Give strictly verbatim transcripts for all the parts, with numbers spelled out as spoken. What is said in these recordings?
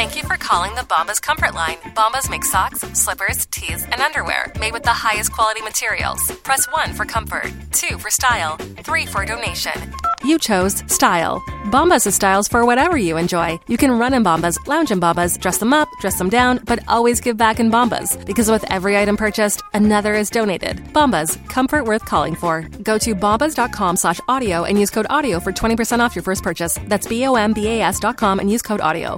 Thank you for calling the Bombas Comfort Line. Bombas make socks, slippers, tees, and underwear made with the highest quality materials. Press one for comfort, two for style, three for donation. You chose style. Bombas has styles for whatever you enjoy. You can run in Bombas, lounge in Bombas, dress them up, dress them down, but always give back in Bombas. Because with every item purchased, another is donated. Bombas, comfort worth calling for. Go to bombas.com slash audio and use code audio for twenty percent off your first purchase. That's B-O-M-B-A-S dot com and use code audio.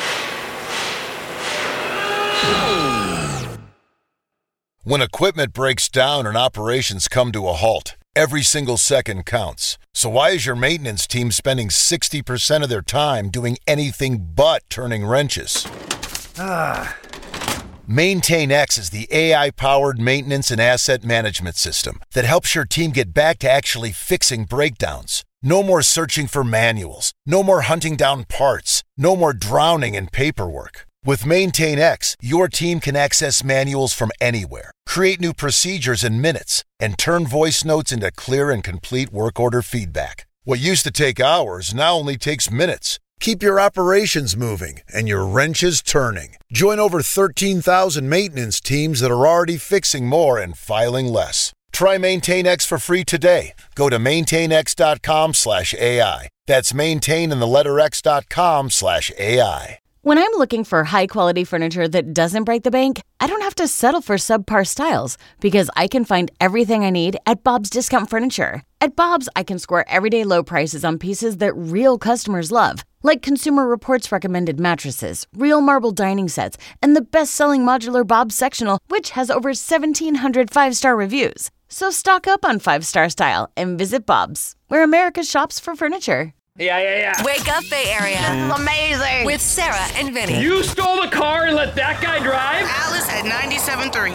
When equipment breaks down and operations come to a halt, every single second counts. So why is your maintenance team spending sixty percent of their time doing anything but turning wrenches? Ah. MaintainX is the A I-powered maintenance and asset management system that helps your team get back to actually fixing breakdowns. No more searching for manuals. No more hunting down parts. No more drowning in paperwork. With MaintainX, your team can access manuals from anywhere, create new procedures in minutes, and turn voice notes into clear and complete work order feedback. What used to take hours now only takes minutes. Keep your operations moving and your wrenches turning. Join over thirteen thousand maintenance teams that are already fixing more and filing less. Try MaintainX for free today. Go to maintainx.com slash AI. That's maintain in the letter x.com slash AI. When I'm looking for high-quality furniture that doesn't break the bank, I don't have to settle for subpar styles because I can find everything I need at Bob's Discount Furniture. At Bob's, I can score everyday low prices on pieces that real customers love, like Consumer Reports recommended mattresses, real marble dining sets, and the best-selling modular Bob's Sectional, which has over seventeen hundred five-star reviews. So stock up on five-star style and visit Bob's, where America shops for furniture. Yeah, yeah, yeah. Wake up, Bay Area. This is amazing. With Sarah and Vinny. You stole the car and let that guy drive? Alice at ninety-seven point three.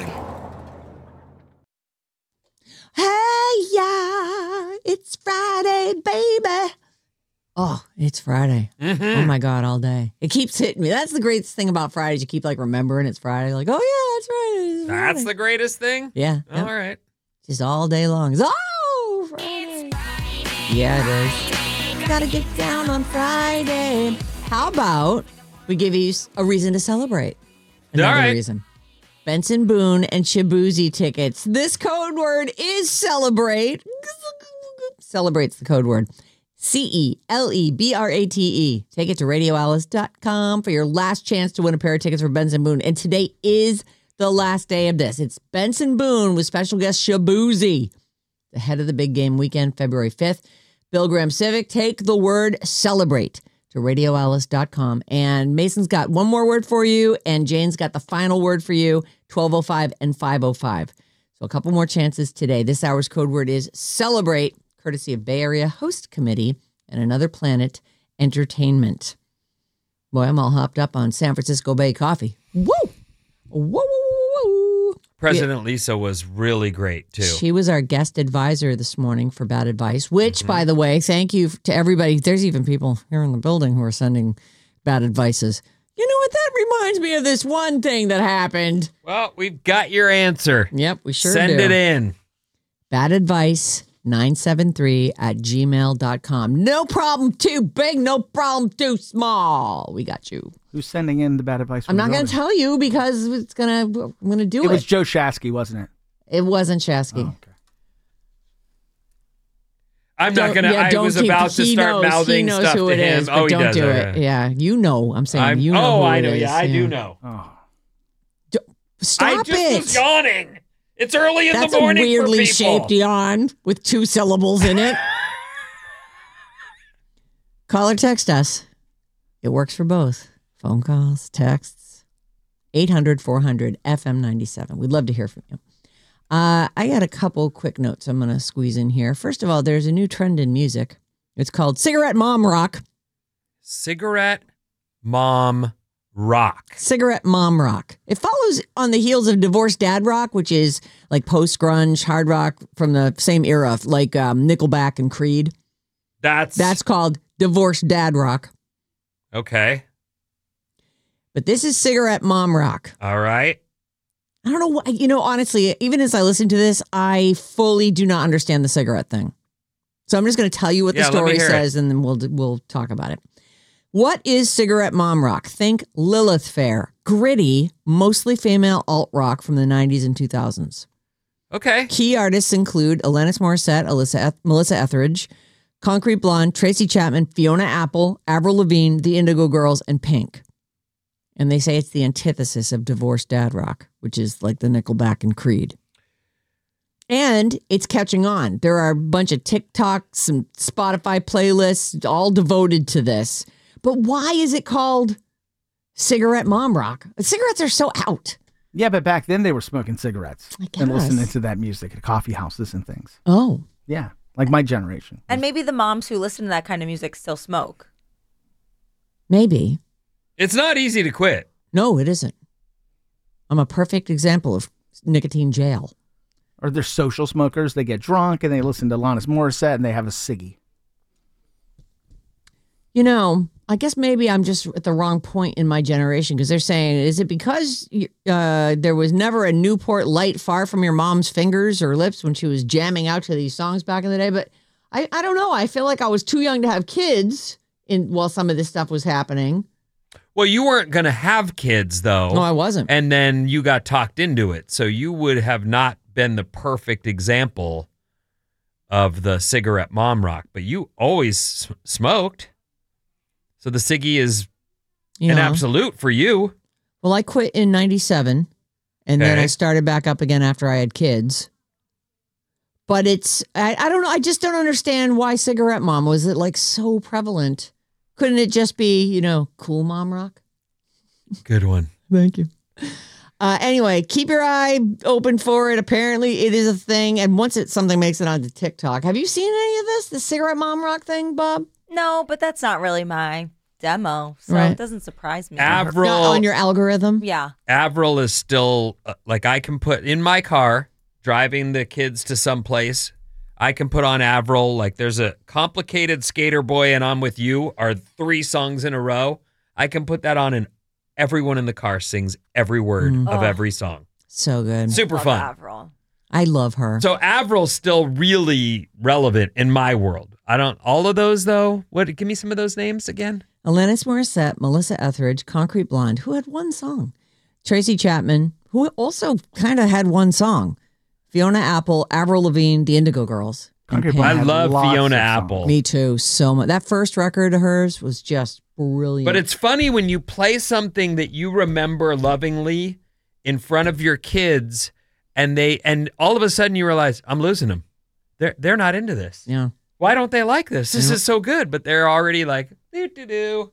Hey, yeah, it's Friday, baby. Oh, it's Friday. Mm-hmm. Oh, my God, all day. It keeps hitting me. That's the greatest thing about Fridays. You keep, like, remembering it's Friday. Like, oh, yeah, that's Friday. It's Friday. That's the greatest thing? Yeah. All yeah. right. Just all day long. It's, oh, Friday. Yeah, it is. Gotta get down on Friday. How about we give you a reason to celebrate? Another All right. reason. Benson Boone and Shaboozey tickets. This code word is celebrate. Celebrate's the code word. C E L E B R A T E. Take it to radio alice dot com for your last chance to win a pair of tickets for Benson Boone. And today is the last day of this. It's Benson Boone with special guest Shaboozey. The head of the big game weekend, February fifth. Bill Graham Civic, take the word celebrate to radio alice dot com. And Mason's got one more word for you, and Jane's got the final word for you, twelve oh five and five oh five. So a couple more chances today. This hour's code word is celebrate, courtesy of Bay Area Host Committee and Another Planet Entertainment. Boy, I'm all hopped up on San Francisco Bay coffee. Woo! Woo, woo, woo. President yeah. Lisa was really great, too. She was our guest advisor this morning for Bad Advice, which, mm-hmm. by the way, thank you to everybody. There's even people here in the building who are sending bad advices. You know what? That reminds me of this one thing that happened. Well, we've got your answer. Yep, we sure Send do. Send it in. Bad Advice nine seven three at gmail dot com. No problem too big, no problem too small. We got you. Who's sending in the bad advice? I'm not going to tell you because it's gonna. I'm going to do it. It was Joe Shasky, wasn't it? It wasn't Shasky. Oh, okay. I'm don't, not going to. Yeah, I was keep, about to start knows, mouthing knows stuff who to it him. Is, oh, he don't does. do okay. it. Yeah, you know. I'm saying I'm, you know. Oh, who I it know. Is. Yeah, I yeah. do know. Oh. Do, stop I just it. was yawning. It's early in That's the morning a weirdly for people. shaped yawn with two syllables in it. Call or text us. It works for both. Phone calls, texts. eight hundred four hundred F M ninety-seven. We'd love to hear from you. Uh, I got a couple quick notes I'm going to squeeze in here. First of all, there's a new trend in music. It's called Cigarette Mom Rock. Cigarette Mom Rock. Cigarette Mom Rock. It follows on the heels of Divorced Dad Rock, which is like post-grunge, hard rock from the same era, like um, Nickelback and Creed. That's That's called Divorced Dad Rock. Okay. But this is Cigarette Mom Rock. All right. I don't know what, you know, honestly, even as I listen to this, I fully do not understand the cigarette thing. So I'm just going to tell you what Yeah, the story let me hear says it. and then we'll we'll talk about it. What is cigarette mom rock? Think Lilith Fair. Gritty, mostly female alt rock from the nineties and two thousands. Okay. Key artists include Alanis Morissette, Alyssa Eth- Melissa Etheridge, Concrete Blonde, Tracy Chapman, Fiona Apple, Avril Lavigne, The Indigo Girls, and Pink. And they say it's the antithesis of divorced dad rock, which is like the Nickelback and Creed. And it's catching on. There are a bunch of TikToks and Spotify playlists all devoted to this. But why is it called cigarette mom rock? Cigarettes are so out. Yeah, but back then they were smoking cigarettes I and listening guess. to that music at coffee houses and things. Oh, Yeah, like my generation. And maybe the moms who listen to that kind of music still smoke. maybe. It's not easy to quit. No, it isn't. I'm a perfect example of nicotine jail. Or they're social smokers. They get drunk and they listen to Alanis Morissette and they have a ciggy. You know, I guess maybe I'm just at the wrong point in my generation because they're saying, is it because uh, there was never a Newport Light far from your mom's fingers or lips when she was jamming out to these songs back in the day? But I, I don't know. I feel like I was too young to have kids in while some of this stuff was happening. Well, you weren't going to have kids, though. No, I wasn't. And then you got talked into it. So you would have not been the perfect example of the cigarette mom rock. But you always s- smoked. So the ciggy is You an know? absolute for you. Well, I quit in ninety-seven, and then Okay. I started back up again after I had kids. But it's, I, I don't know, I just don't understand why cigarette mom was it like so prevalent. Couldn't it just be, you know, cool mom rock? Good one. Thank you. Uh, anyway, keep your eye open for it. Apparently, it is a thing. And once it something makes it onto TikTok, have you seen any of this? The cigarette mom rock thing, Bob? No, but that's not really my demo, so Right. it doesn't surprise me. Avril, Not on your algorithm? yeah. Avril is still, uh, like I can put in my car, driving the kids to some place, I can put on Avril. Like there's a Complicated Skater Boy and I'm With You are three songs in a row. I can put that on and everyone in the car sings every word Mm. of Oh. every song. So good. Super Love fun. Avril. I love her. So Avril's still really relevant in my world. I don't, all of those though, what, give me some of those names again. Alanis Morissette, Melissa Etheridge, Concrete Blonde, who had one song. Tracy Chapman, who also kind of had one song. Fiona Apple, Avril Lavigne, The Indigo Girls. and Concrete Pink. Blonde I had love lots Fiona of Apple. songs. Me too, so much. That first record of hers was just brilliant. But it's funny when you play something that you remember lovingly in front of your kids and they and all of a sudden you realize I'm losing them. They're they're not into this. yeah. Why don't they like this? This Yeah. is so good, but they're already like doo doo doo.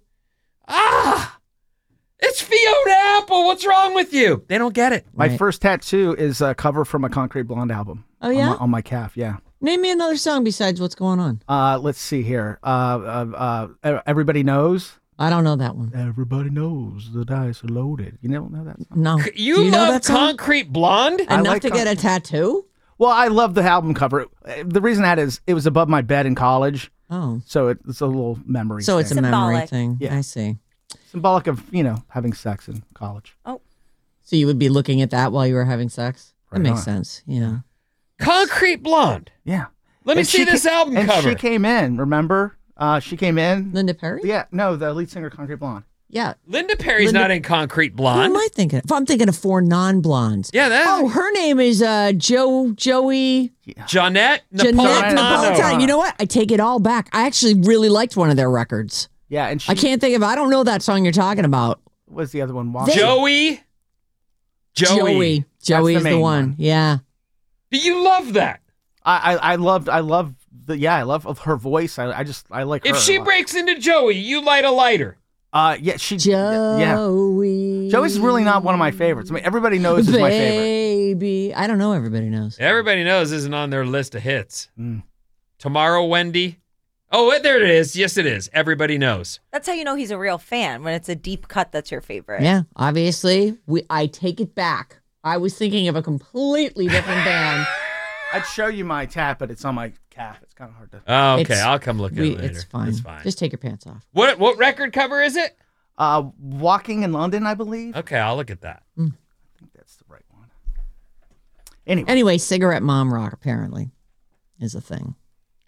Ah! It's Fiona Apple. What's wrong with you? They don't get it. My Right. first tattoo is a cover from a Concrete Blonde album. Oh, on yeah? my, on my calf, yeah. Name me another song besides What's Going On. Uh, let's see here. Uh, uh, uh, Everybody Knows. I don't know that one. Everybody knows the dice are loaded. You don't know that song? No. You, Do you know love that song? Concrete Blonde? I Enough like to Con- get a tattoo? Well, I love the album cover. Uh, The reason that is, it was above my bed in college, Oh. so it, it's a little memory. So it's a thing. memory Symbolic. thing. Yeah. I see. symbolic of, you know, having sex in college. So you would be looking at that while you were having sex? That Right makes on. sense. Yeah. Concrete Blonde. Yeah. Let me And see she this ca- album and cover. she came in, remember? Uh, she came in. Linda Perry? Yeah, no, the lead singer, Concrete Blonde. Yeah. Linda Perry's Linda- not in Concrete Who Blonde. am I thinking of? I'm thinking of four non-blondes. Yeah, that. Oh, her name is uh, Joe Joey Jeanette Jeanette Napolitano. Napolitano. You know what? I take it all back. I actually really liked one of their records. Yeah, and she I can't think of. I don't know that song you're talking about. was the other one. They- Joey. Joey. Joey. Joey's the the, main one. one. Yeah. You love that. I, I I loved I love the yeah I love of her voice. I I just I like her. If a she lot. breaks into Joey, you light a lighter. uh yeah she yeah Joey. Joey's really not one of my favorites. I mean everybody knows is my favorite. Baby. I don't know. Everybody knows. Everybody knows isn't on their list of hits. Mm. Tomorrow, Wendy. Oh, there it is. Yes, it is. Everybody knows. That's how you know he's a real fan, when it's a deep cut that's your favorite. Yeah. Obviously, we. I take it back. I was thinking of a completely different band. I'd show you my tat, but it's on my calf. It's kind of hard to. Oh, okay. It's- I'll come look at We, it later. it's fine. It's fine. Just take your pants off. What what record cover is it? Uh, Walking in London, I believe. Okay, I'll look at that. I think that's the right one. Anyway, Anyway, cigarette mom rock apparently is a thing.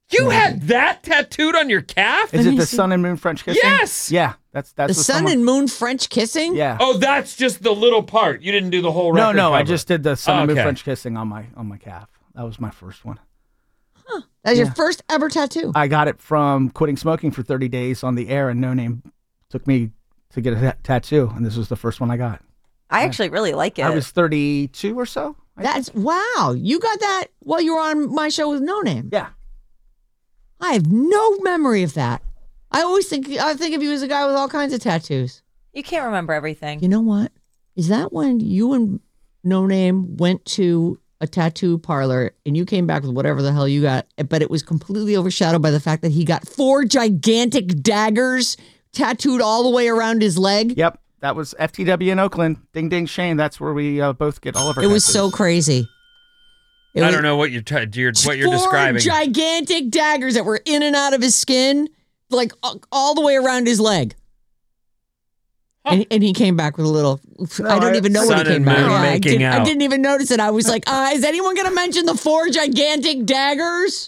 You had that tattooed on your calf? Is it the sun and moon French kissing? Yes. Yeah, that's that's The what sun someone- and moon French kissing? Yeah. Oh, that's just the little part. You didn't do the whole no, record no, I cover. just did the sun Oh, and moon okay. French kissing on my on my calf. That was my first one. That's Yeah. your first ever tattoo. I got it from quitting smoking for thirty days on the air, and No Name took me to get a ta- tattoo, and this was the first one I got. I actually really like it. I was thirty-two or so. I That's think. wow. You got that while you were on my show with No Name. Yeah. I have no memory of that. I always think I think of you as a guy with all kinds of tattoos. You can't remember everything. You know what? Is that when you and No Name went to a tattoo parlor and you came back with whatever the hell you got, but it was completely overshadowed by the fact that he got four gigantic daggers tattooed all the way around his leg? Yep. That was F T W in Oakland. Ding ding Shane. That's where we uh, both get all of our It was tattoos. so crazy. It I was don't know what you're, t- you're what you're four describing. gigantic daggers that were in and out of his skin, like all- all the way around his leg. And, and he came back with a little. I don't I- even know what Sun he came and back moon with. I, making didn't- I out. didn't even notice it. I was like, uh, is anyone going to mention the four gigantic daggers?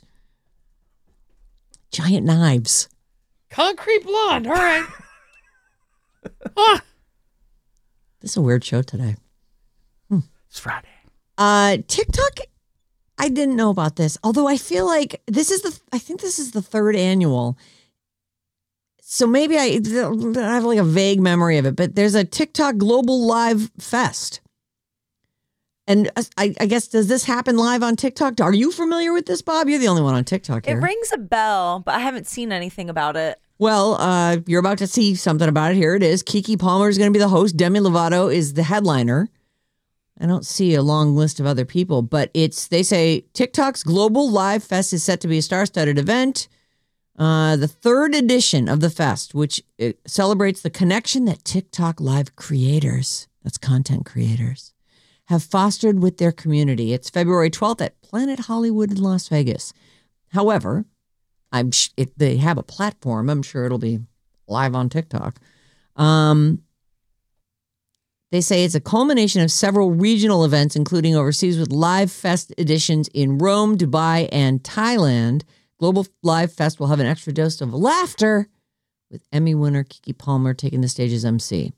Giant knives. Concrete blonde. All right. Huh. This is a weird show today. It's Friday. Uh, TikTok, I didn't know about this. Although I feel like this is the, I think this is the third annual. So maybe I, I have like a vague memory of it, but there's a TikTok Global Live Fest. And I, I guess, does this happen live on TikTok? Are you familiar with this, Bob? You're the only one on TikTok It here. rings a bell, but I haven't seen anything about it. Well, uh, you're about to see something about it. Here it is. Keke Palmer is going to be the host. Demi Lovato is the headliner. I don't see a long list of other people, but it's, they say TikTok's Global Live Fest is set to be a star-studded event. Uh, the third edition of the fest, which it celebrates the connection that TikTok Live creators, that's content creators, have fostered with their community. It's February twelfth at Planet Hollywood in Las Vegas. However, I'm sh- if they have a platform, I'm sure it'll be live on TikTok. Um, they say it's a culmination of several regional events, including overseas with Live Fest editions in Rome, Dubai, and Thailand. Global Live Fest will have an extra dose of laughter with Emmy winner Keke Palmer taking the stage as M C.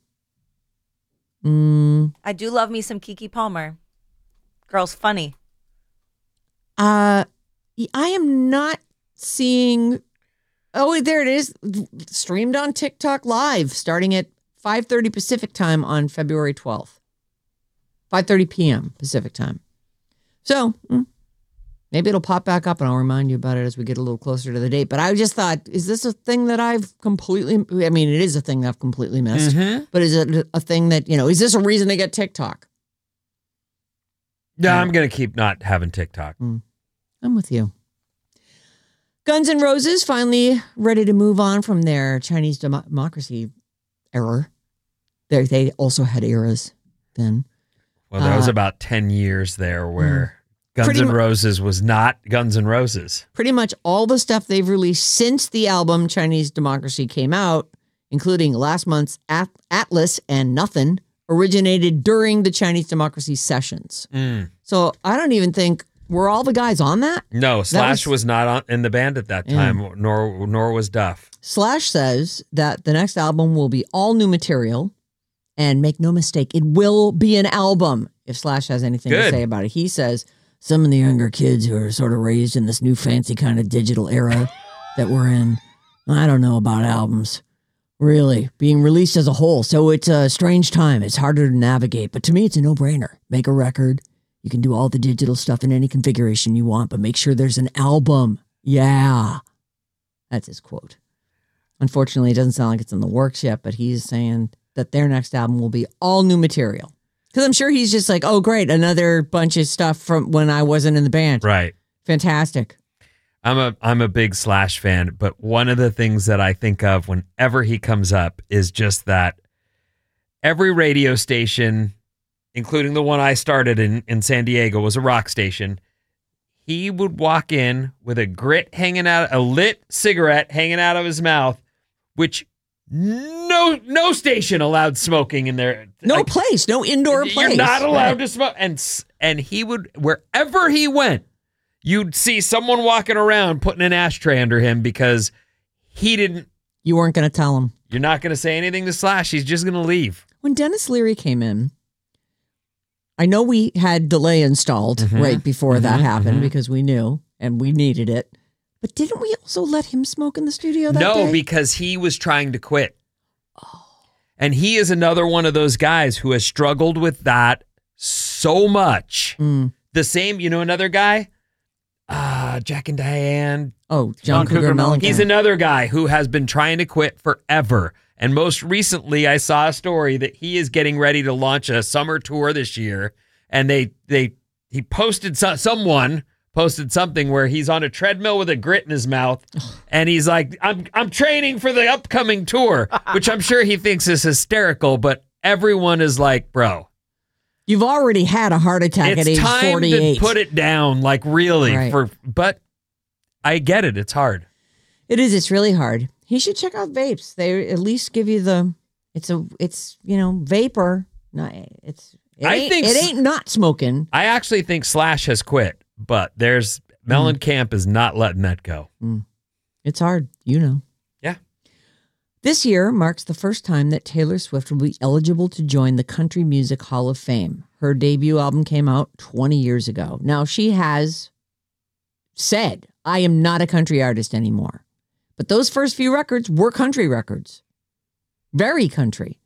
Mm, I do love me some Keke Palmer. Girl's funny. uh, I am not seeing. Oh, there it is. Streamed on TikTok Live starting at five thirty Pacific time on February twelfth. five thirty p.m. Pacific time. So mm, maybe it'll pop back up and I'll remind you about it as we get a little closer to the date. But I just thought, is this a thing that I've completely, I mean, it is a thing that I've completely missed. Mhm. But is it a thing that, you know, is this a reason to get TikTok? No, I'm going to keep not having TikTok. I'm with you. Guns N' Roses finally ready to move on from their Chinese demo- democracy era. They they also had eras then. Well, there was Uh, about ten years there where Guns Pretty N' mu- Roses was not Guns N' Roses. Pretty much all the stuff they've released since the album Chinese Democracy came out, including last month's At- Atlas and Nothing, originated during the Chinese Democracy sessions. Mm. So I don't even think, were all the guys on that? No, Slash was- was, not on, in the band at that Yeah. time, nor nor was Duff. Slash says that the next album will be all new material, and make no mistake, it will be an album. If Slash has anything to Good. say about it, he says some of the younger kids who are sort of raised in this new fancy kind of digital era that we're in, I don't know about albums really being released as a whole. So it's a strange time. It's harder to navigate, but to me, it's a no-brainer. Make a record. You can do all the digital stuff in any configuration you want, but make sure there's an album. Yeah. That's his quote. Unfortunately, it doesn't sound like it's in the works yet, but he's saying that their next album will be all new material. Because I'm sure he's just like, oh, great, another bunch of stuff from when I wasn't in the band. Right. Fantastic. I'm a I'm a big Slash fan, but one of the things that I think of whenever he comes up is just that every radio station, including the one I started in, in San Diego, was a rock station. He would walk in with a grit hanging out, a lit cigarette hanging out of his mouth, which no no station allowed smoking in there. No Like, place, no indoor place. You're not allowed Right. to smoke. And s- and he would, wherever he went, you'd see someone walking around putting an ashtray under him because he didn't. You weren't going to tell him. You're not going to say anything to Slash. He's just going to leave. When Dennis Leary came in, I know we had delay installed Mm-hmm. right before Mm-hmm. that happened Mm-hmm. because we knew and we needed it. But didn't we also let him smoke in the studio that no, day? because he was trying to quit. Oh. And he is another one of those guys who has struggled with that so much. Mm. The same, you know, another guy, uh, Jack and Diane. Oh, John, John Cougar, Cougar Mellencamp. He's another guy who has been trying to quit forever. And most recently, I saw a story that he is getting ready to launch a summer tour this year. And they they he posted so, someone posted something where he's on a treadmill with a grit in his mouth, and he's like, "I'm I'm training for the upcoming tour," which I'm sure he thinks is hysterical. But everyone is like, "Bro, You've already had a heart attack at it's age time forty-eight. to put it down." Like, really, Right. for but I get it. It's hard. It is. It's really hard. He should check out vapes. They at least give you the. It's a. It's you know vapor. No, it's. It I ain't, think it s- ain't not smoking. I actually think Slash has quit, but there's Mellencamp is not letting that go. It's hard, you know. Yeah. This year marks the first time that Taylor Swift will be eligible to join the Country Music Hall of Fame. Her debut album came out twenty years ago. Now, she has said, I am not a country artist anymore. But those first few records were country records. Very country.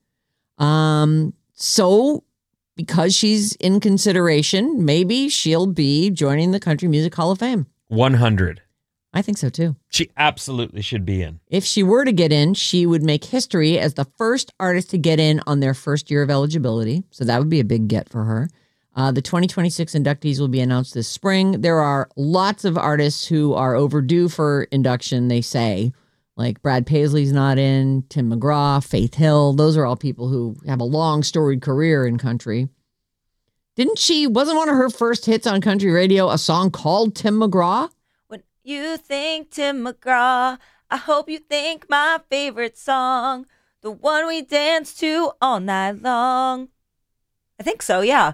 Um, so because she's in consideration, maybe she'll be joining the Country Music Hall of Fame. one hundred. I think so too. She absolutely should be in. If she were to get in, she would make history as the first artist to get in on their first year of eligibility. So that would be a big get for her. Uh, the twenty twenty-six inductees will be announced this spring. There are lots of artists who are overdue for induction, they say. Like Brad Paisley's not in, Tim McGraw, Faith Hill. Those are all people who have a long storied career in country. Didn't she, wasn't one of her first hits on country radio a song called Tim McGraw? When you think Tim McGraw, I hope you think my favorite song, the one we dance to all night long. I think so, yeah.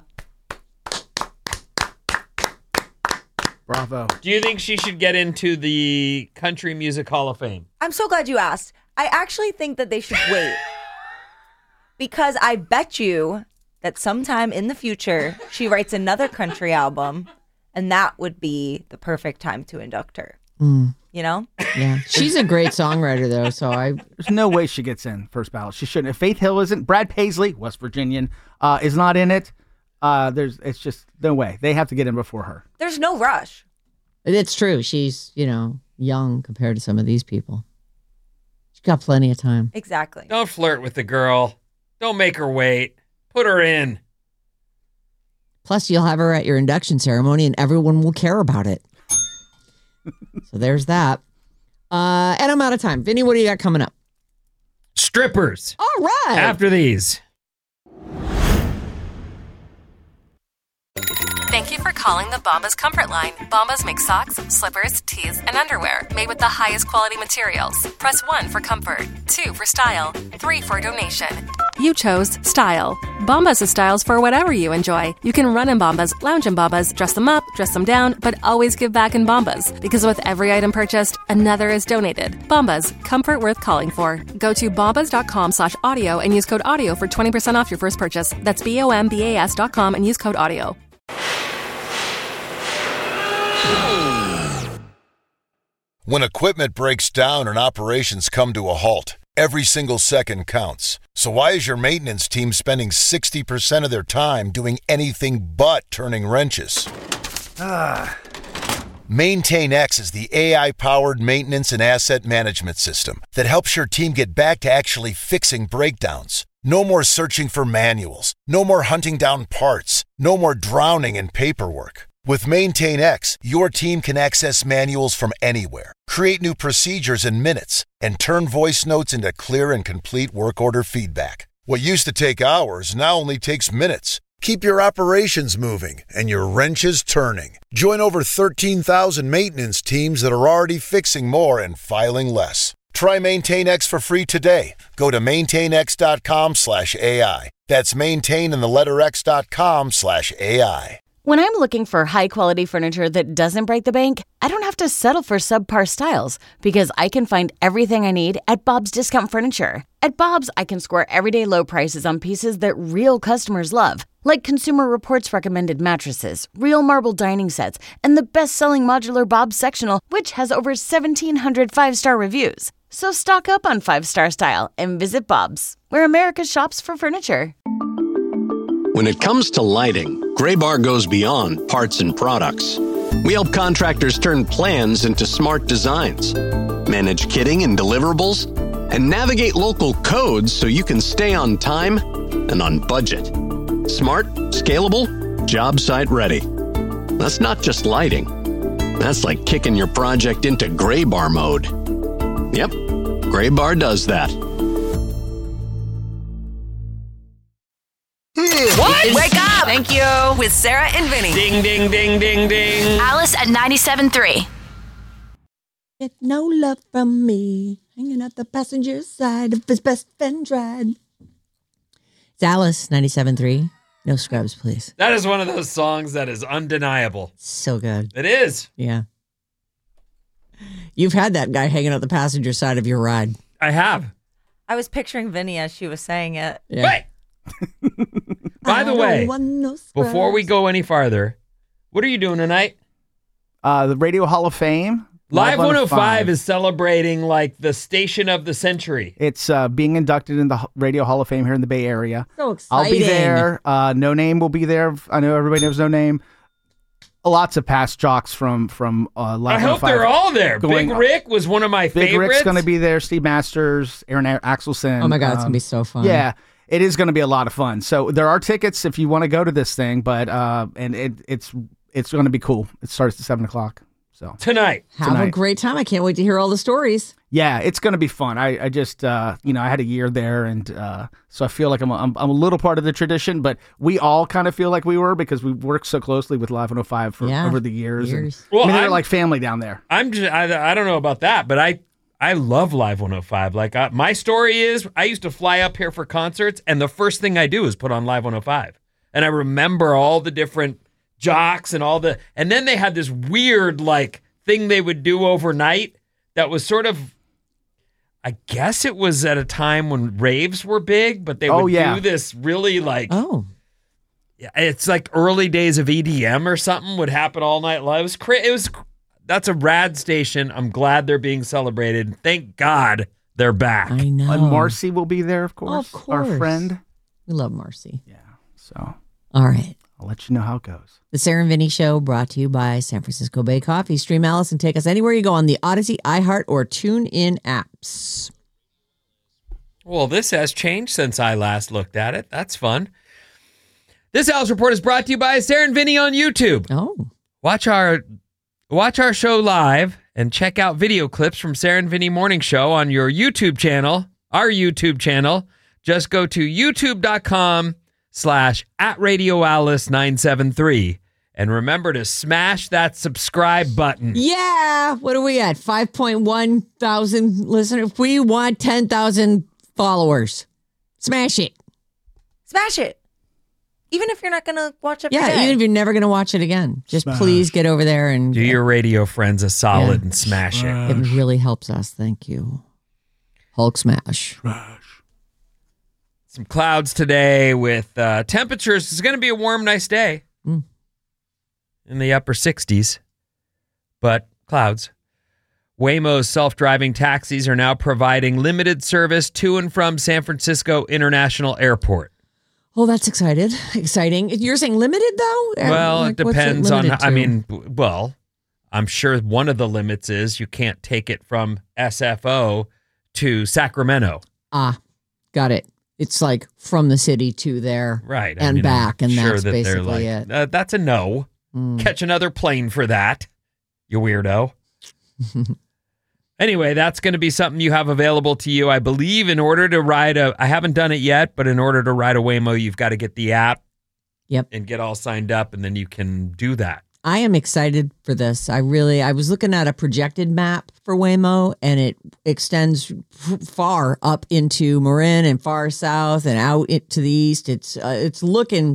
Bravo. Do you think she should get into the Country Music Hall of Fame? I'm so glad you asked. I actually think that they should wait. Because I bet you that sometime in the future, she writes another country album, and that would be the perfect time to induct her. Mm, You know? yeah. She's a great songwriter, though, so I... There's no way she gets in first ballot. She shouldn't. If Faith Hill isn't, Brad Paisley, West Virginian, uh, is not in it. Uh, there's, it's just no way. They have to get in before her. There's no rush. It's true. She's, you know, young compared to some of these people. She's got plenty of time. Exactly. Don't flirt with the girl. Don't make her wait. Put her in. Plus, you'll have her at your induction ceremony and everyone will care about it. So there's that. Uh, and I'm out of time. Vinny, what do you got coming up? Strippers. All right. After these. Thank you for calling the Bombas Comfort Line. Bombas make socks, slippers, tees, and underwear made with the highest quality materials. Press one for comfort, two for style, three for donation. You chose style. Bombas has styles for whatever you enjoy. You can run in Bombas, lounge in Bombas, dress them up, dress them down, but always give back in Bombas. Because with every item purchased, another is donated. Bombas, comfort worth calling for. Go to bombas.com slash audio and use code audio for twenty percent off your first purchase. That's B-O-M-B-A-S dot com and use code audio. When equipment breaks down and operations come to a halt, every single second counts. So why is your maintenance team spending sixty percent of their time doing anything but turning wrenches? Ah. MaintainX is the A I-powered maintenance and asset management system that helps your team get back to actually fixing breakdowns. No more searching for manuals. No more hunting down parts. No more drowning in paperwork. With MaintainX, your team can access manuals from anywhere, create new procedures in minutes, and turn voice notes into clear and complete work order feedback. What used to take hours now only takes minutes. Keep your operations moving and your wrenches turning. Join over thirteen thousand maintenance teams that are already fixing more and filing less. Try MaintainX for free today. Go to maintainx.com slash AI. That's maintain in the letter X dot com slash AI. When I'm looking for high-quality furniture that doesn't break the bank, I don't have to settle for subpar styles because I can find everything I need at Bob's Discount Furniture. At Bob's, I can score everyday low prices on pieces that real customers love, like Consumer Reports recommended mattresses, real marble dining sets, and the best-selling modular Bob's sectional, which has over seventeen hundred five-star reviews. So stock up on five-star style and visit Bob's, where America shops for furniture. When it comes to lighting, Graybar goes beyond parts and products. We help contractors turn plans into smart designs, manage kitting and deliverables, and navigate local codes so you can stay on time and on budget. Smart, scalable, job site ready. That's not just lighting. That's like kicking your project into Graybar mode. Yep, Graybar does that. What? Wake up! Thank you. With Sarah and Vinny. Ding, ding, ding, ding, ding. Alice at ninety-seven three. Get no love from me. Hanging out the passenger side of his best friend's ride. It's Alice, ninety-seven three. No scrubs, please. That is one of those songs that is undeniable. So good. It is. Yeah. You've had that guy hanging out the passenger side of your ride. I have. I was picturing Vinny as she was saying it. Yeah. Wait. By the way, no before we go any farther, what are you doing tonight? Uh, the Radio Hall of Fame. Live one oh five is celebrating like the station of the century. It's uh, being inducted in the Radio Hall of Fame here in the Bay Area. So exciting. I'll be there. Uh, No Name will be there. I know everybody knows No Name. Lots of past jocks from from uh, Live I hope one oh five they're all there. going- Big Rick was one of my Big favorites. Rick's going to be there. Steve Masters, Aaron Axelson. Oh my God, it's um, going to be so fun. Yeah, it is going to be a lot of fun. So there are tickets if you want to go to this thing, but uh, and it, it's it's going to be cool. It starts at seven o'clock. So Tonight. Have a tonight. great time. I can't wait to hear all the stories. Yeah, it's going to be fun. I, I just, uh, you know, I had a year there, and uh, so I feel like I'm a, I'm, I'm a little part of the tradition, but we all kind of feel like we were because we've worked so closely with Live one oh five for Yeah, over the years. years. And, Well, I mean, they're I'm- like family down there. I'm just, I, I don't know about that, but I I love Live one oh five. Like I, my story is I used to fly up here for concerts, and the first thing I do is put on Live one oh five. And I remember all the different jocks and all the, and then they had this weird like thing they would do overnight that was sort of, I guess it was at a time when raves were big, but they would Oh, yeah. do this really like, Oh, yeah, it's like early days of E D M or something would happen all night long. It was, cra- it was, that's a rad station. I'm glad they're being celebrated. Thank God they're back. I know. And Marcy will be there, of course. Of Our course. friend. We love Marcy. Yeah, so All right. I'll let you know how it goes. The Sarah and Vinny Show brought to you by San Francisco Bay Coffee. Stream Alice and take us anywhere you go on the Odyssey, iHeart, or TuneIn apps. Well, this has changed since I last looked at it. That's fun. This Alice Report is brought to you by Sarah and Vinny on YouTube. Oh, Watch our watch our show live and check out video clips from Sarah and Vinny Morning Show on your YouTube channel, our YouTube channel. Just go to youtube.com slash at Radio Alice nine seven three. And remember to smash that subscribe button. yeah. What are we at? five point one thousand listeners. We want ten thousand followers. Smash it. Smash it. Even if you're not going to watch it Yeah, today. even if you're never going to watch it again, just Smash. please get over there and Do your radio friends a solid Yeah. and smash it. it really helps us. Thank you. Hulk smash. Some clouds today with uh, temperatures. It's going to be a warm, nice day Mm. in the upper sixties, but clouds. Waymo's self-driving taxis are now providing limited service to and from San Francisco International Airport. Oh, that's excited. Exciting. You're saying limited though? Well, Like, it what's depends on, limited I to? mean, well, I'm sure one of the limits is you can't take it from S F O to Sacramento. Ah, got it. It's like from the city to there. Right. And I'm back, and sure that's that they're basically like, it. Uh, that's a no. Mm. Catch another plane for that, you weirdo. Anyway, that's going to be something you have available to you. I believe in order to ride a, I haven't done it yet, but in order to ride a Waymo, you've got to get the app. Yep. And get all signed up, and then you can do that. I am excited for this. I really, I was looking at a projected map for Waymo, and it extends f- far up into Marin and far south and out it to the east. It's uh, it's looking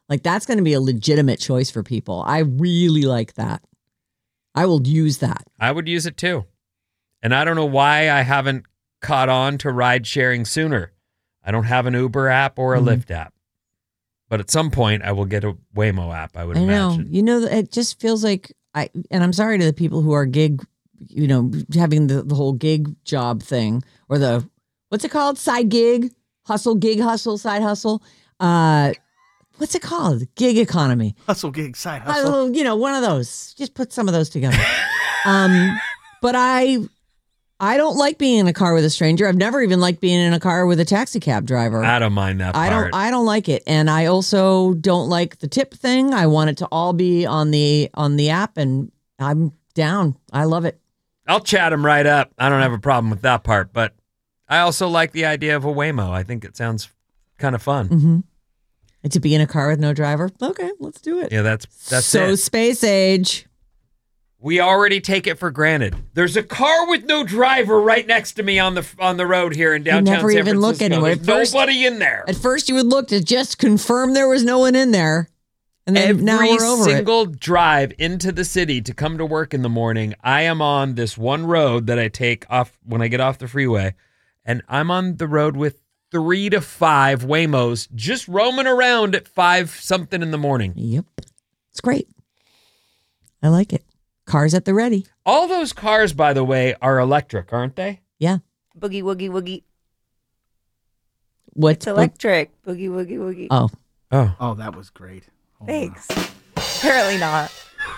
Like that's going to be a legitimate choice for people. I really like that. I will use that. I would use it too. And I don't know why I haven't caught on to ride sharing sooner. I don't have an Uber app or a mm-hmm. Lyft app. But at some point I will get a Waymo app, I would I know. imagine. You know, it just feels like I and I'm sorry to the people who are gig, you know, having the, the whole gig job thing or the what's it called? Side gig, hustle, gig hustle, side hustle. Uh What's it called? Gig economy. Hustle, gig, side hustle. Uh, you know, one of those. Just put some of those together. um, but I, I don't like being in a car with a stranger. I've never even liked being in a car with a taxi cab driver. I don't mind that part. I don't. I don't like it, and I also don't like the tip thing. I want it to all be on the on the app, and I'm down. I love it. I'll chat him right up. I don't have a problem with that part, but I also like the idea of a Waymo. I think it sounds kind of fun. Mm-hmm. And to be in a car with no driver? Okay, let's do it. Yeah, that's that's so it. Space age. We already take it for granted. There's a car with no driver right next to me on the on the road here in downtown you never San even Francisco. Look anywhere. There's first, nobody in there. At first, you would look to just confirm there was no one in there, and then Every now we're over single it. drive into the city to come to work in the morning, I am on this one road that I take off when I get off the freeway, and I'm on the road with three to five Waymos just roaming around at five something in the morning. Yep. It's great. I like it. Cars at the ready. All those cars, by the way, are electric, aren't they? Yeah. Boogie, woogie, woogie. What's It's electric. Boogie, woogie, woogie. Oh. Oh. Oh, that was great. Oh, Thanks. Wow. Apparently not.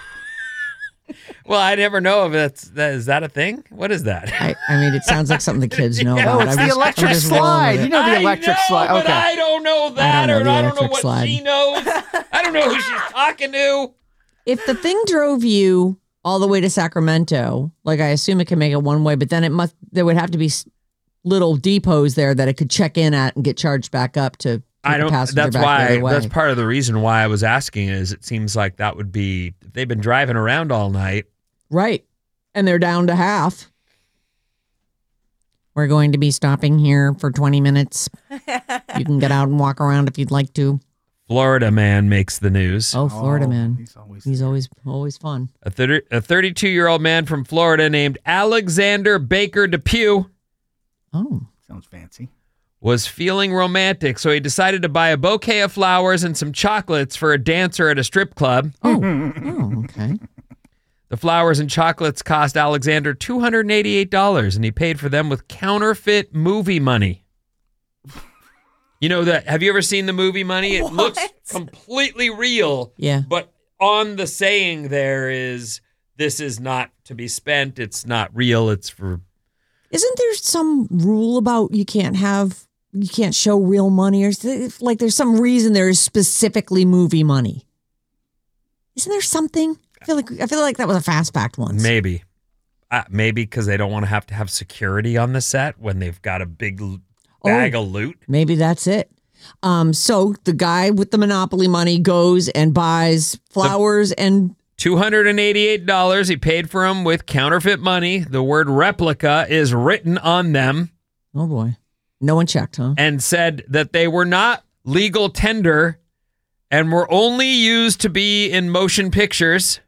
Well, I never know if that's that is that a thing? What is that? I, I mean, it sounds like something the kids know yeah. about. Oh, it's I'm the just, electric slide. You know the electric I know, slide. But okay. I don't know that, I don't know or the I don't know electric what slide. she knows. I don't know who she's talking to. If the thing drove you all the way to Sacramento, like I assume it can make it one way, but then it must there would have to be little depots there that it could check in at and get charged back up to. I don't. That's That's back why. the other way. That's part of the reason why I was asking. Is it seems like that would be if they've been driving around all night, right? And they're down to half. We're going to be stopping here for twenty minutes. You can get out and walk around if you'd like to. Florida man makes the news. Oh, Florida Oh, man. he's always He's always always fun. A thirty a thirty-two-year-old man from Florida named Alexander Baker Depew Oh. Sounds fancy. was feeling romantic, so he decided to buy a bouquet of flowers and some chocolates for a dancer at a strip club. Oh. Oh, okay. The flowers and chocolates cost Alexander two hundred eighty-eight dollars, and he paid for them with counterfeit movie money. You know that? Have you ever seen the movie money? It What? looks completely real. Yeah. But on the saying there is, this is not to be spent. It's not real. It's for... Isn't there some rule about you can't have, you can't show real money? Or is there- like there's some reason there is specifically movie money? Isn't there something? I feel like I feel like that was a fast fact once. Maybe. Uh, maybe because they don't want to have to have security on the set when they've got a big l- bag Oh. of loot. Maybe that's it. Um, so the guy with the Monopoly money goes and buys flowers and two hundred eighty-eight dollars. He paid for them with counterfeit money. The word replica is written on them. oh boy, no one checked, huh? And said that they were not legal tender and were only used to be in motion pictures.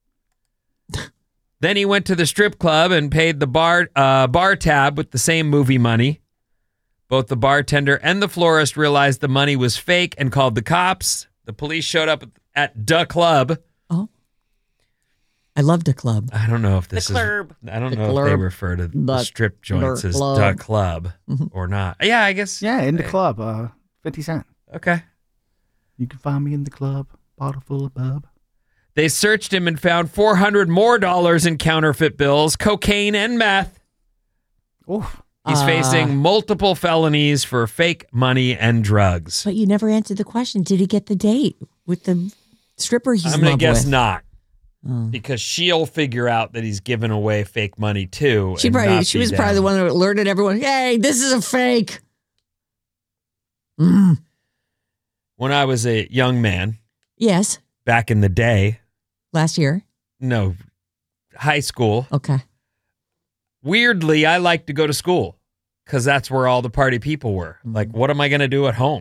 Then he went to the strip club and paid the bar uh, bar tab with the same movie money. Both the bartender and the florist realized the money was fake and called the cops. The police showed up at the club. Oh, I loved a club. I don't know if this The club. is. I don't The know if they club. refer to the, The strip joints club. as the club or not. Yeah, I guess. Yeah, in the club. Uh, fifty Cent. Okay. You can find me in the club. Bottle full of bub. They searched him and found four hundred more dollars in counterfeit bills, cocaine, and meth. Oh, He's Uh, facing multiple felonies for fake money and drugs. But you never answered the question. Did he get the date with the stripper he's I'm in going love to guess with? not. Oh. Because she'll figure out that he's giving away fake money too. She and probably not she be was probably the down. one that alerted everyone. Hey, this is a fake. Mm. When I was a young man Yes, back in the day, last year. no, high school, Okay. weirdly, I liked to go to school because that's where all the party people were. Mm-hmm. Like, what am I going to do at home?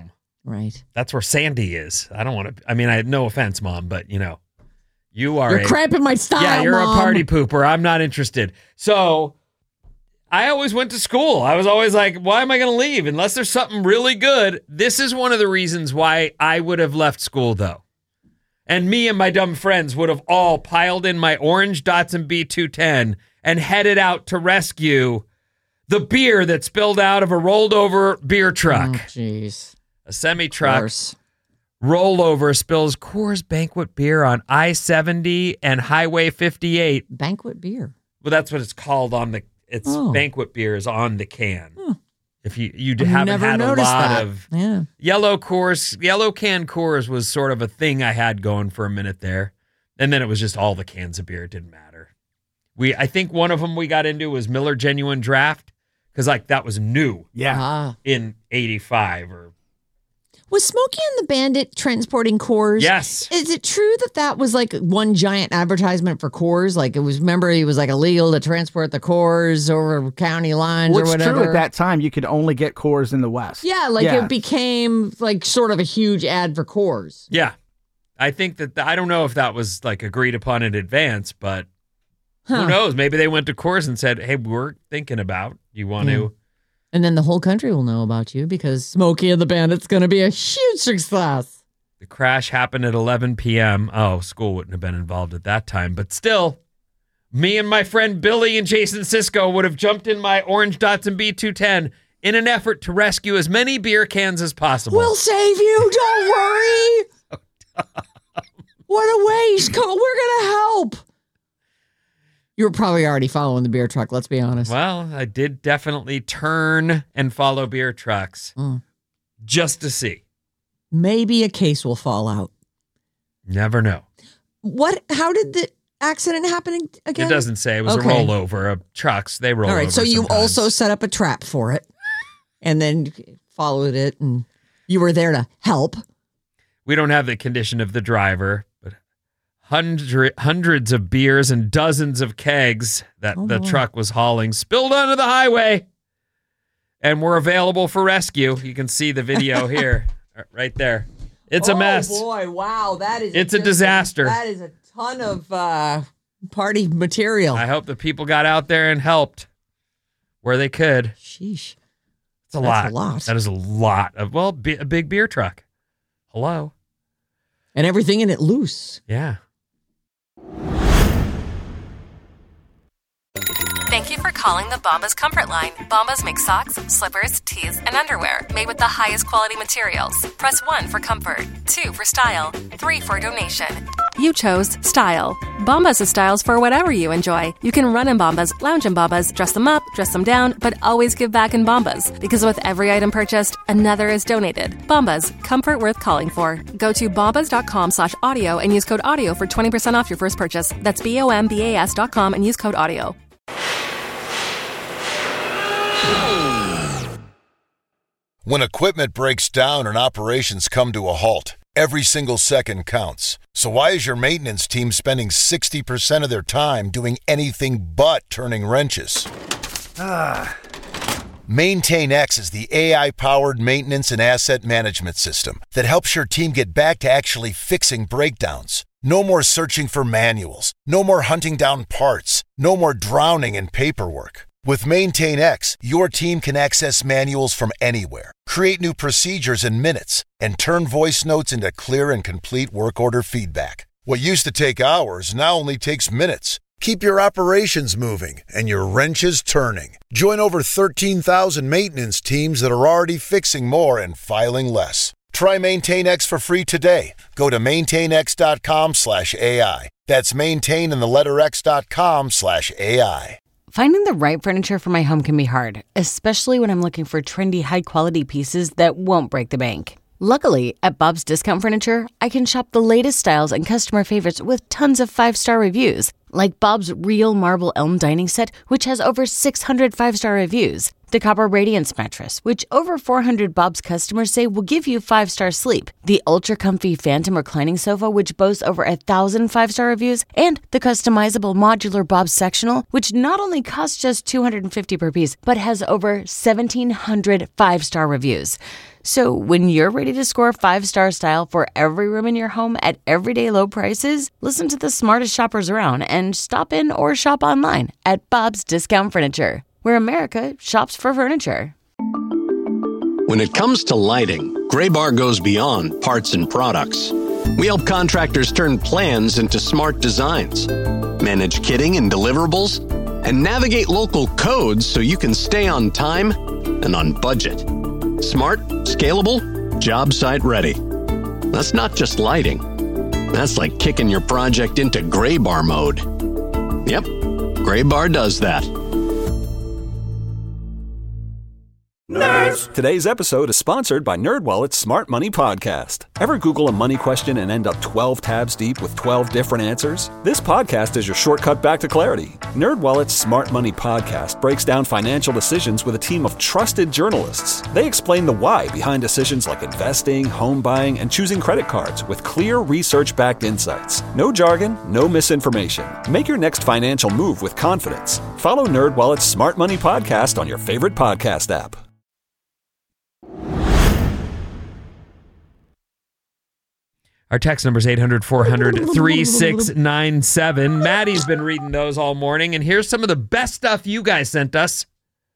Right. That's where Sandy is. I don't want to. I mean, I no offense, Mom, but you know, you are. You're a, cramping my style. Yeah, you're Mom. a party pooper. I'm not interested. So I always went to school. I was always like, why am I going to leave unless there's something really good? This is one of the reasons why I would have left school, though. And me and my dumb friends would have all piled in my orange Datsun B two ten and headed out to rescue the beer that spilled out of a rolled over beer truck. Jeez. A semi-truck rollover spills Coors Banquet beer on I seventy and Highway fifty-eight. Banquet beer? Well, that's what it's called on the, it's Oh. Banquet beer is on the can. Huh. If you, you I've haven't never had a lot noticed that. of Yeah. yellow Coors, yellow can Coors was sort of a thing I had going for a minute there. And then it was just all the cans of beer. It didn't matter. We, I think one of them we got into was Miller Genuine Draft because like that was new Yeah. Ah. in eighty-five or Was Smokey and the Bandit transporting Coors? Yes. Is it true that that was like one giant advertisement for Coors? Like it was, remember, it was like illegal to transport the Coors over county lines Well, or it's whatever. true at that time you could only get Coors in the West. Yeah, like Yeah. it became like sort of a huge ad for Coors. Yeah. I think that, the, I don't know if that was like agreed upon in advance, but Huh. who knows? Maybe they went to Coors and said, hey, we're thinking about, you want Yeah. to? And then the whole country will know about you because Smokey and the Bandit's going to be a huge success. The crash happened at eleven p.m. Oh, school wouldn't have been involved at that time, but still, me and my friend Billy and Jason Cisco would have jumped in my orange Datsun B two ten in an effort to rescue as many beer cans as possible. We'll save you. Don't worry. What a waste. Come on, we're going to help. You were probably already following the beer truck, let's be honest. Well, I did definitely turn and follow beer trucks Mm. just to see. Maybe a case will fall out. Never know. What? How did the accident happen again? It doesn't say. It was Okay. a rollover of trucks. They roll All right, over so you sometimes. also set up a trap for it and then followed it and you were there to help. We don't have the condition of the driver, but hundred, hundreds of beers and dozens of kegs that Oh, the boy. truck was hauling spilled onto the highway and were available for rescue. You can see the video here, right there. It's a mess. Oh boy, wow, that is It's a just disaster. that is a ton of uh, party material. I hope the people got out there and helped where they could. Sheesh. It's a That's lot. a lot. That is a lot of, well, be, a big beer truck. Hello. And everything in it loose. Yeah. Thank you for calling the Bombas Comfort Line. Bombas make socks, slippers, tees, and underwear made with the highest quality materials. Press one for comfort, two for style, three for donation. You chose style. Bombas has styles for whatever you enjoy. You can run in Bombas, lounge in Bombas, dress them up, dress them down, but always give back in Bombas. Because with every item purchased, another is donated. Bombas, comfort worth calling for. Go to bombas.com slash audio and use code audio for twenty percent off your first purchase. That's B-O-M-B-A-S dot com and use code audio. When equipment breaks down and operations come to a halt, every single second counts. So why is your maintenance team spending sixty percent of their time doing anything but turning wrenches? MaintainX is the A I-powered maintenance and asset management system that helps your team get back to actually fixing breakdowns. No more searching for manuals. No more hunting down parts. No more drowning in paperwork. With MaintainX, your team can access manuals from anywhere, create new procedures in minutes, and turn voice notes into clear and complete work order feedback. What used to take hours now only takes minutes. Keep your operations moving and your wrenches turning. Join over thirteen thousand maintenance teams that are already fixing more and filing less. Try MaintainX for free today. Go to maintainx.com slash AI. That's maintain in the letter X dot com slash AI. Finding the right furniture for my home can be hard, especially when I'm looking for trendy, high-quality pieces that won't break the bank. Luckily, at Bob's Discount Furniture, I can shop the latest styles and customer favorites with tons of five-star reviews, like Bob's Real Marble Elm Dining Set, which has over six hundred five-star reviews. the Copper Radiance mattress, which over four hundred Bob's customers say will give you five-star sleep. The ultra-comfy Phantom reclining sofa, which boasts over a thousand five-star reviews. And the customizable modular Bob's sectional, which not only costs just two hundred fifty dollars per piece, but has over seventeen hundred five-star reviews. So when you're ready to score five-star style for every room in your home at everyday low prices, listen to the smartest shoppers around and stop in or shop online at Bob's Discount Furniture, where America shops for furniture. When it comes to lighting, Graybar goes beyond parts and products. We help contractors turn plans into smart designs, manage kitting and deliverables, and navigate local codes so you can stay on time and on budget. Smart, scalable, job site ready. That's not just lighting. That's like kicking your project into Graybar mode. Yep, Graybar does that. Nerds! Today's episode is sponsored by NerdWallet's Smart Money Podcast. Ever Google a money question and end up twelve tabs deep with twelve different answers? This podcast is your shortcut back to clarity. NerdWallet's Smart Money Podcast breaks down financial decisions with a team of trusted journalists. They explain the why behind decisions like investing, home buying, and choosing credit cards with clear research-backed insights. No jargon, no misinformation. Make your next financial move with confidence. Follow NerdWallet's Smart Money Podcast on your favorite podcast app. Our text number is eight hundred, four hundred, three six nine seven. Maddie's been reading those all morning, and here's some of the best stuff you guys sent us.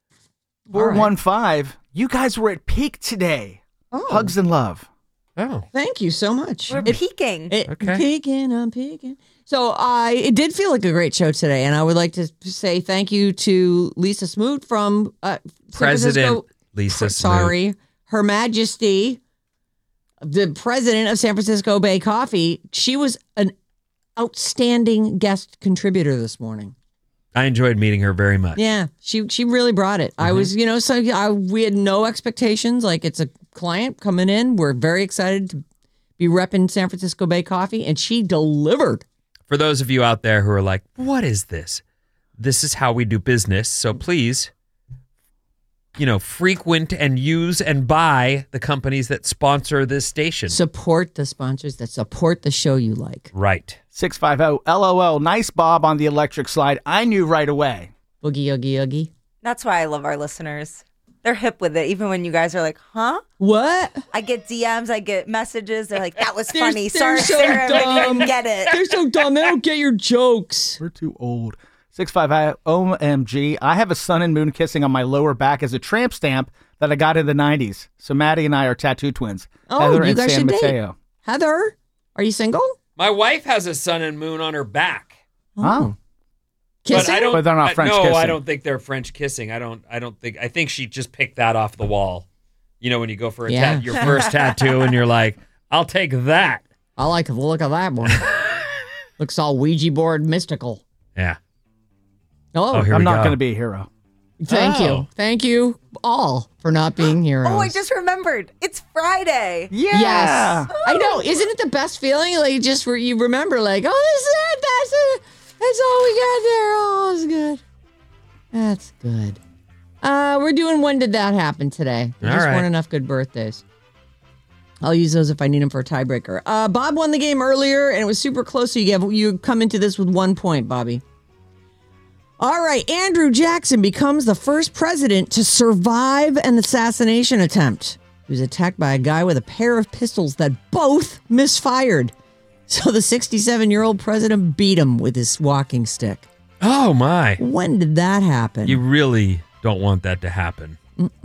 four one five, you guys were at peak today. Oh. Hugs and love. Oh. Thank you so much. We're It- peaking. It, Okay. Peeking, I'm peeking. So I, it did feel like a great show today, and I would like to say thank you to Lisa Smoot from uh, San President Francisco- Lisa Pr- Smoot. Sorry, Her Majesty, the president of San Francisco Bay Coffee. She was an outstanding guest contributor this morning. I enjoyed meeting her very much. Yeah, she she really brought it. I was, you know, so I, we had no expectations. Like, it's a client coming in. We're very excited to be repping San Francisco Bay Coffee, and she delivered. For those of you out there who are like, what is this? This is how we do business. So please, you know, frequent and use and buy the companies that sponsor this station. Support the sponsors that support the show you like. Right. six five zero, LOL, nice Bob on the electric slide. I knew right away. Boogie, oogie, oogie. That's why I love our listeners. They're hip with it, even when you guys are like, huh? What? I get D Ms, I get messages. They're like, that was They're- funny. they're Sorry, so Sarah, but you dumb. didn't get it. They're so dumb. They don't get your jokes. We're too old. six five zero, O M G, I have a sun and moon kissing on my lower back as a tramp stamp that I got in the nineties. So Maddie and I are tattoo twins. Oh, Heather you and guys San should date. Mateo. Heather, are you single? My wife has a sun and moon on her back. Oh. Kissing? But I don't. But they're not I- French no, I kissing. don't think they're French kissing. I don't. I don't think. I think she just picked that off the wall. You know, when you go for a Yeah. tat, your first tattoo, and you're like, "I'll take that." I like the look of that one. Looks all Ouija board mystical. Yeah. Oh, Oh, here I'm we not go. going to be a hero. thank Oh. you. Thank you all for not being heroes. Oh, I just remembered. It's Friday. Yeah. Yes. I know. Isn't it the best feeling? Like, just where you remember, like, oh, this is it. That's it. That's all we got there. Oh, it's good. That's good. Uh, we're doing When Did That Happen today. There All just right. weren't enough good birthdays. I'll use those if I need them for a tiebreaker. Uh, Bob won the game earlier, and it was super close. So you have you come into this with one point, Bobby. All right, Andrew Jackson becomes the first president to survive an assassination attempt. He was attacked by a guy with a pair of pistols that both misfired. So the sixty-seven-year-old president beat him with his walking stick. Oh my! When did that happen? You really don't want that to happen.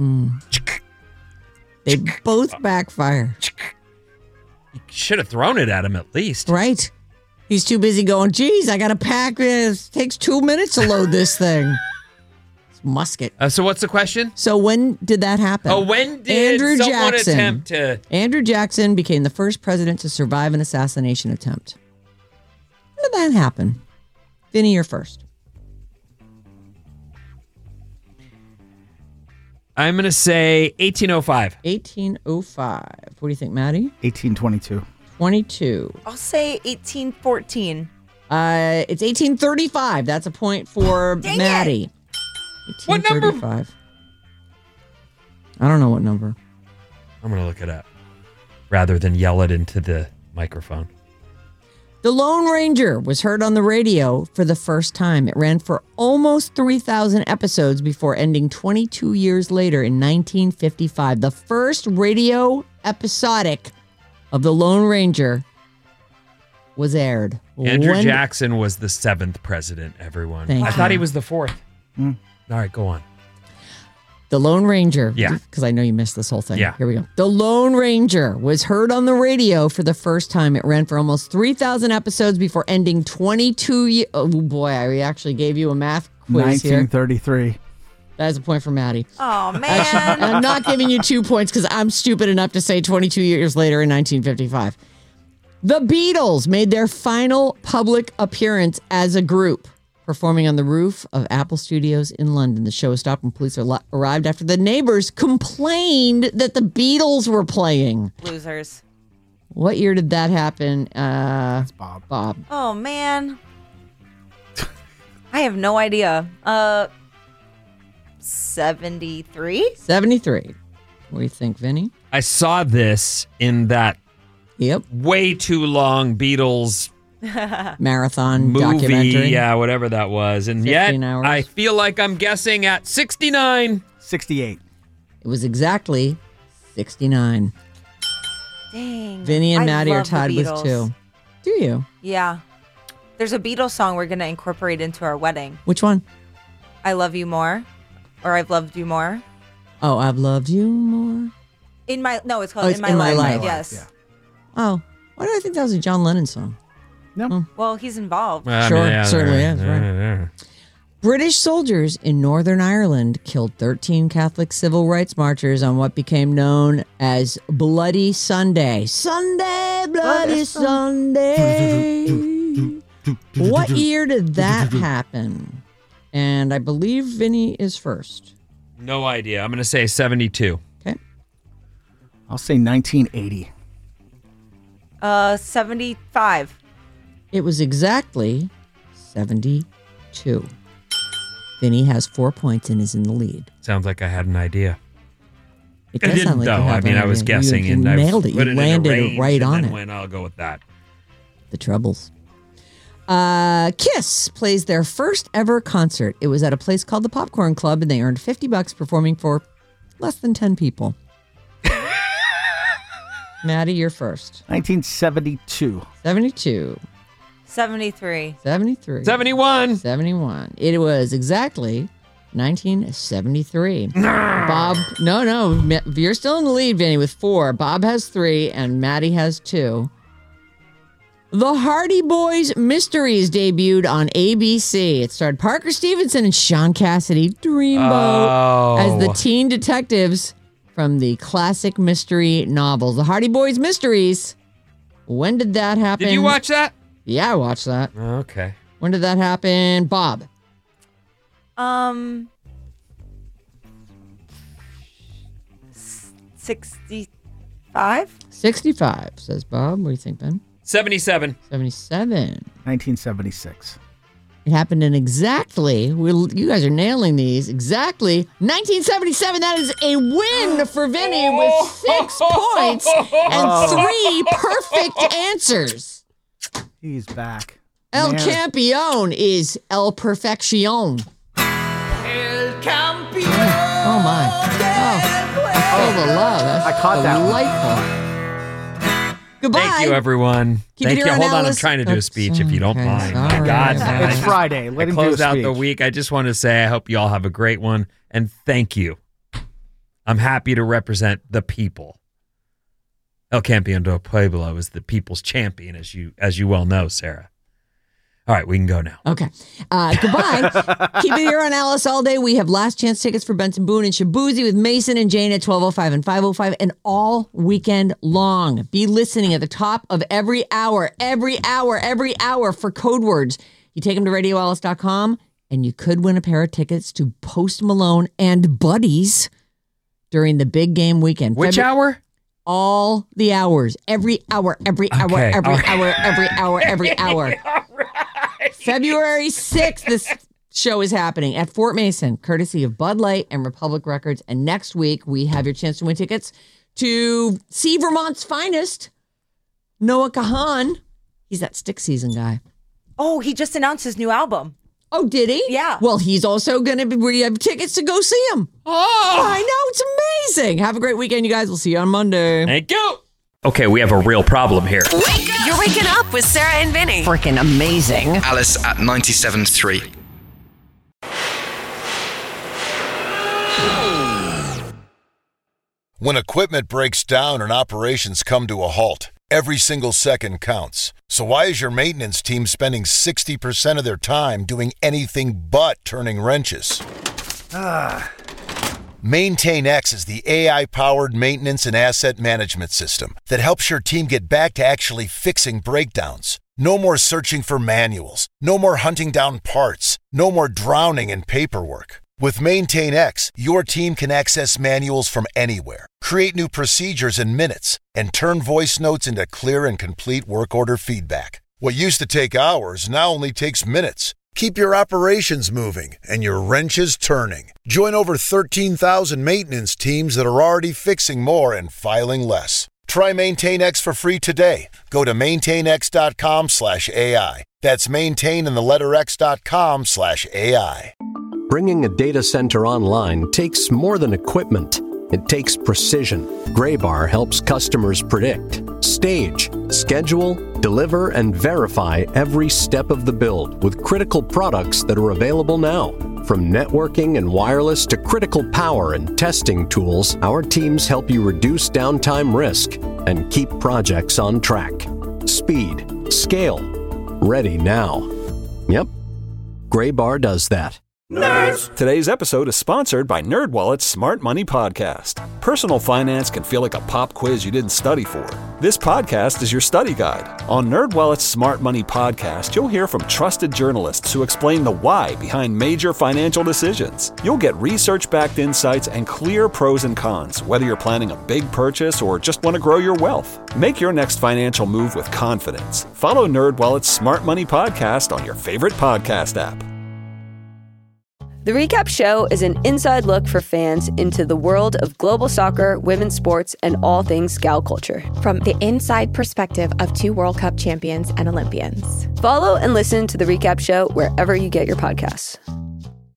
They both backfire. You should have thrown it at him at least. Right? He's too busy going, geez, I got to pack this. Takes two minutes to load this thing. It's musket. Uh, so what's the question? So when did that happen? Oh, when did Andrew someone Jackson. attempt to? Andrew Jackson became the first president to survive an assassination attempt. When did that happen? Vinny, you're first. I'm gonna say eighteen oh five. eighteen oh five. What do you think, Maddie? eighteen twenty-two. twenty-two. I'll say eighteen fourteen. Uh, it's eighteen thirty-five. That's a point for Dang it. Maddie. What number? eighteen thirty-five. I don't know what number. I'm going to look it up rather than yell it into the microphone. The Lone Ranger was heard on the radio for the first time. It ran for almost three thousand episodes before ending twenty-two years later in nineteen fifty-five. The first radio episodic of The Lone Ranger was aired. Andrew When- Jackson was the seventh president, everyone. Thank I you. thought he was the fourth. Mm. All right, go on. The Lone Ranger. Yeah. Because I know you missed this whole thing. Yeah. Here we go. The Lone Ranger was heard on the radio for the first time. It ran for almost three thousand episodes before ending twenty-two years. Oh, boy. I actually gave you a math quiz here. nineteen thirty-three. That is a point for Maddie. Oh, man. Actually, I'm not giving you two points because I'm stupid enough to say twenty-two years later in nineteen fifty-five. The Beatles made their final public appearance as a group, performing on the roof of Apple Studios in London. The show stopped when police ar- arrived after the neighbors complained that the Beatles were playing. Losers. What year did that happen? Uh, That's Bob. Bob. Oh, man. I have no idea. Uh, seventy-three? seventy-three. What do you think, Vinny? I saw this in that Yep. way too long Beatles Marathon movie, documentary. yeah, whatever that was. And yet, fifteen hours. I feel like I'm guessing at sixty-nine. sixty-eight. It was exactly sixty-nine. Dang. Vinny and I Maddie are love the tied with Beatles. two. Do you? Yeah. There's a Beatles song we're going to incorporate into our wedding. Which one? I Love You More. Or I've Loved You More. Oh, I've loved you more. In my, no, it's called Oh, In it's My In My Life. Life. Yes. Yeah. Oh, why do I think that was a John Lennon song? No. Well, he's involved. Well, I Sure, yeah, certainly yeah, is, yeah, right. yeah. British soldiers in Northern Ireland killed thirteen Catholic civil rights marchers on what became known as Bloody Sunday. Sunday, Bloody Sunday. What year did that happen? And I believe Vinny is first. No idea. I'm going to say seventy-two. Okay. I'll say nineteen eighty. Uh, seventy-five. It was exactly seventy-two. Vinny has four points and is in the lead. Sounds like I had an idea. It I does didn't sound like you know. have I mean, an I was idea. You- guessing you and I nailed it. put You it in a landed range it right and on then it. went, I'll go with that. The Troubles. Uh, Kiss plays their first ever concert. It was at a place called the Popcorn Club, and they earned fifty bucks performing for less than ten people. Maddie, you're first. nineteen seventy-two. seventy-two. seventy-three. seventy-three. seventy-one. seventy-one. It was exactly nineteen seventy-three. Bob, no, no, Ma- you're still in the lead, Vinny, with four. Bob has three, and Maddie has two. The Hardy Boys Mysteries debuted on A B C. It starred Parker Stevenson and Sean Cassidy, Dreamboat, Oh. as the teen detectives from the classic mystery novels. The Hardy Boys Mysteries. When did that happen? Did you watch that? Yeah, I watched that. Okay. When did that happen? Bob. Um, s- sixty-five? sixty-five, says Bob. What do you think, Ben? seventy-seven. seventy-seven. nineteen seventy-six. It happened in exactly, we'll, you guys are nailing these, exactly nineteen seventy-seven. That is a win for Vinny with six points and three perfect answers. He's back. El Man. Campeón is El Perfección. Oh, my. Oh, feel the love. That's I caught that one. delightful. Goodbye. Thank you, everyone. Keep Thank it you. here on Hold on. I'm Alice. trying to do a Oops, speech if you don't okay, mind. My sorry. God. It's man. It's Friday. Let I him do a close out the speech. week. I just want to say I hope you all have a great one and thank you. I'm happy to represent the people. El Campeón del Pueblo is the people's champion, as you as you well know, Sarah. All right, we can go now. Okay. Uh, goodbye. Keep it here on Alice all day. We have last chance tickets for Benson Boone and Shabuzi with Mason and Jane at twelve oh five and five oh five and all weekend long. Be listening at the top of every hour, every hour, every hour for code words. You take them to radio alice dot com and you could win a pair of tickets to Post Malone and Buddies during the big game weekend. Which Febru- hour? All the hours. Every hour, every hour, Okay, every all right. hour, every hour, every hour. February sixth, this show is happening at Fort Mason, courtesy of Bud Light and Republic Records. And next week, we have your chance to win tickets to see Vermont's finest, Noah Kahan. He's that stick season guy. Oh, he just announced his new album. Oh, did he? Yeah. Well, he's also going to be, we have tickets to go see him. Oh, I know. It's amazing. Have a great weekend, you guys. We'll see you on Monday. Thank you. Okay, we have a real problem here. Wake up! You're waking up with Sarah and Vinny. Freaking amazing. Alice at ninety-seven point three. When equipment breaks down and operations come to a halt, every single second counts. So why is your maintenance team spending sixty percent of their time doing anything but turning wrenches? Ah. MaintainX is the A I-powered maintenance and asset management system that helps your team get back to actually fixing breakdowns. No more searching for manuals. No more hunting down parts. No more drowning in paperwork. With MaintainX, your team can access manuals from anywhere, create new procedures in minutes, and turn voice notes into clear and complete work order feedback. What used to take hours now only takes minutes. Keep your operations moving and your wrenches turning. Join over thirteen thousand maintenance teams that are already fixing more and filing less. Try MaintainX for free today. Go to maintainx.com slash AI. That's maintain in the letter x.com slash AI. Bringing a data center online takes more than equipment. It takes precision. Graybar helps customers predict, stage, schedule, deliver, and verify every step of the build with critical products that are available now. From networking and wireless to critical power and testing tools, our teams help you reduce downtime risk and keep projects on track. Speed, scale, ready now. Yep, Graybar does that. Nerds! Today's episode is sponsored by NerdWallet's Smart Money Podcast. Personal finance can feel like a pop quiz you didn't study for. This podcast is your study guide. On NerdWallet's Smart Money Podcast, you'll hear from trusted journalists who explain the why behind major financial decisions. You'll get research-backed insights and clear pros and cons, whether you're planning a big purchase or just want to grow your wealth. Make your next financial move with confidence. Follow NerdWallet's Smart Money Podcast on your favorite podcast app. The Recap Show is an inside look for fans into the world of global soccer, women's sports, and all things gal culture. From the inside perspective of two World Cup champions and Olympians. Follow and listen to The Recap Show wherever you get your podcasts.